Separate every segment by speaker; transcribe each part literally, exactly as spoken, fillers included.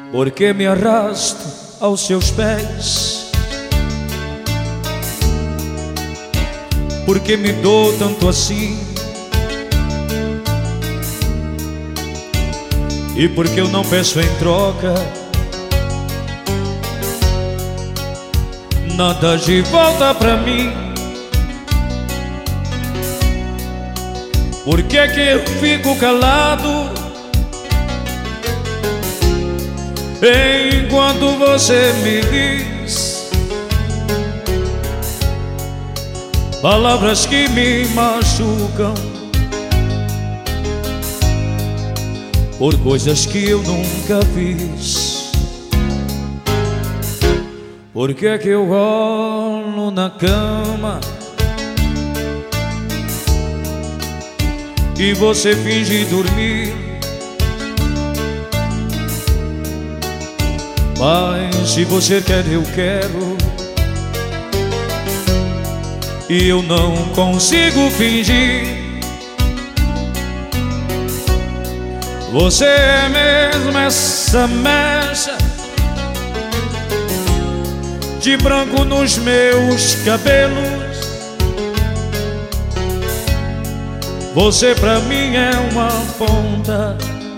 Speaker 1: Porque me arrasto aos seus pés, porque me dou tanto assim, e porque eu não peço em troca nada de volta pra mim. Por que que eu fico calado enquanto você me diz palavras que me machucam por coisas que eu nunca fiz? Por que que eu rolo na cama e você finge dormir? Mas se você quer, eu quero, e eu não consigo fingir. Você é mesmo essa mecha de branco nos meus cabelos. Você pra mim é uma ponta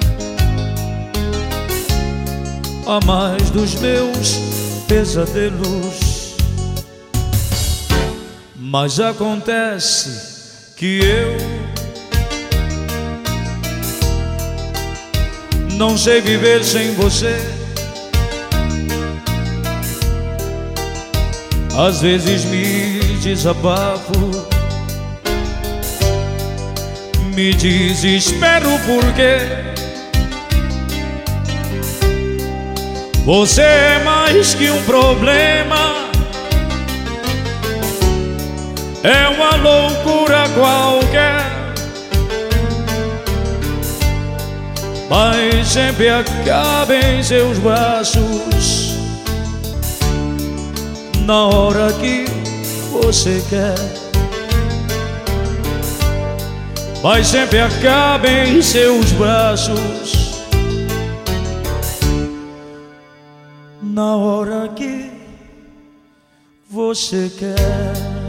Speaker 1: a mais dos meus pesadelos. Mas acontece que eu não sei viver sem você. Às vezes me desabafo, me desespero porque você é mais que um problema, é uma loucura qualquer, mas sempre acaba em seus braços na hora que você quer. Mas sempre acaba em seus braços na hora que você quer.